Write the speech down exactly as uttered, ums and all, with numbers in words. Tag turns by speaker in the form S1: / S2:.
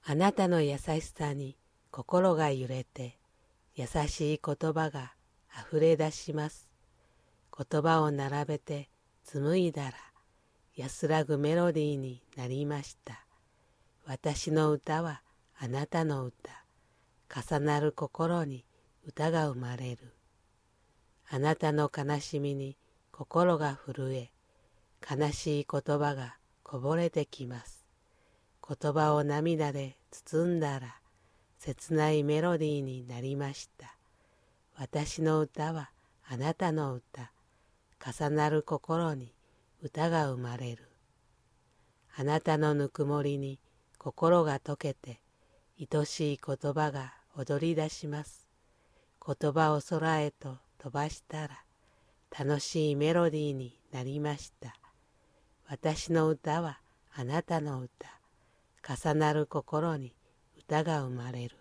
S1: あなたの優しさに心が揺れて、優しい言葉があふれ出します。言葉を並べて紡いだら、安らぐメロディーになりました。私の歌はあなたの歌。重なる心に歌が生まれる。あなたの悲しみに心が震え、悲しい言葉がこぼれてきます。言葉を涙で包んだら、切ないメロディーになりました。私の歌はあなたの歌。重なる心に歌が生まれる。あなたのぬくもりに心が溶けて、愛しい言葉が踊り出します。言葉を空へと飛ばしたら、楽しいメロディーになりました。私の歌はあなたの歌。重なる心に歌が生まれる。